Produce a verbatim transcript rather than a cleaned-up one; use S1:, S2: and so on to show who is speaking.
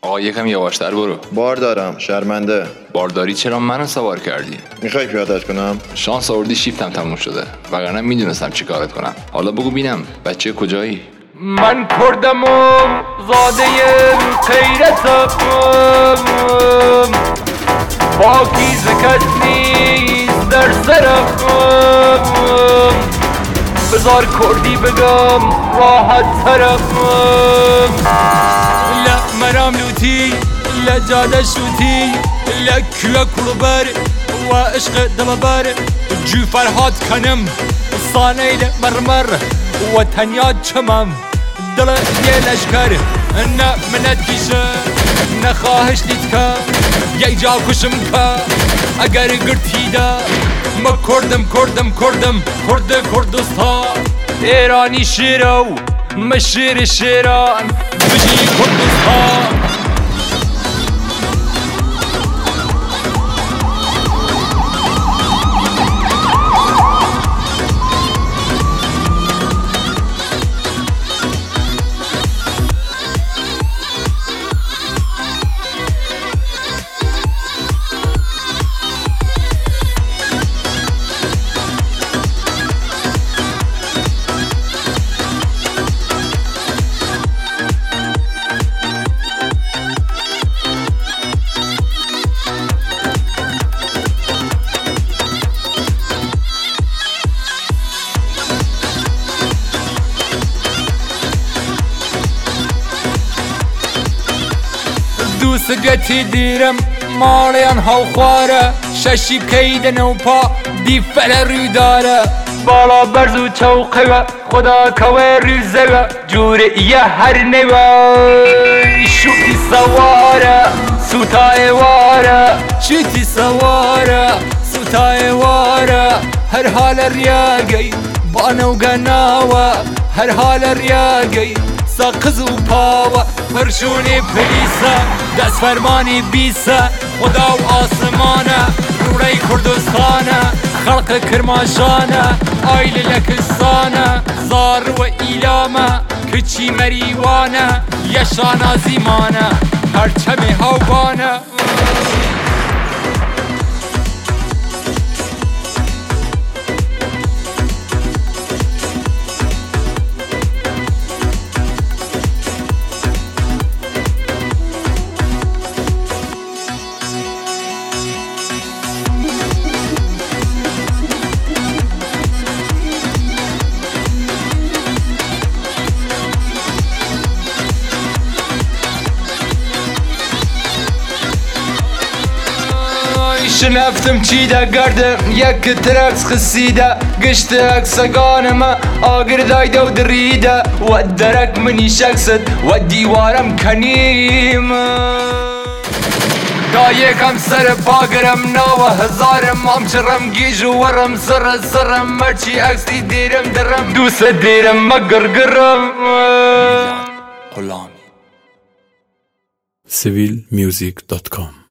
S1: آقا یکم یواشتر برو.
S2: بار دارم، شرمنده.
S1: بارداری چرا منو سوار کردی؟
S2: میخوای پیاده‌اش کنم؟
S1: شانس آوردی شیفتم تموم شده، وگرنه میدونستم چی کارت کنم. حالا بگو بینم بچه کجایی؟
S3: من کردم و زاده غیرتم، پاکیز کس نیست در سرم. بذار کردی بگم راحت ترم. لا مرام لوتی، لا جاده شوتی، لا کوه کلوبر و عشق دلبر. جو فرهاد کنم صانع مرمر و تنیا چمم دل یه لشکر. نه منت کیشه نه خواهش دید که یک جا کشم که اگر گرتی دا. ما کردم کردم کردم کرد کردستان. ایرانی شیرو مشیر شیران بجی کردستان. دوست گتی دیرم مالیان هاو خواره. ششی بکیدن و پا دیفل رو داره. بالا برزو چوقه خدا کوه ریزه. جوره یه هر نوه شوتی سواره سوتای واره. شوتی سواره سوتای واره. هر حال ریاگی بانو گناوه. هر حال ریاگی ساقز و پاوه. فرشونی پلیسه دست فرمانی بیسه. خدا و آسمانه روی کردستانه. خلق کرماشانه آیل لکستانه. زار و ایلامه کچی مریوانه. یشانا زیمانه پرچم هاوانه. شنفتم چی دا گردم یک ترکس خسیده. گشت اکسگانم آگر دایده و دریده. و درک منی شکست و دیوارم کنیم. دا یکم سر پاگرم نو هزارم. امچرم گیج و ورم سر سرم. مرچی اکسی دیرم درم دوست دیرم مگرگرم.
S4: غلامی سیویل میوزیک دات کام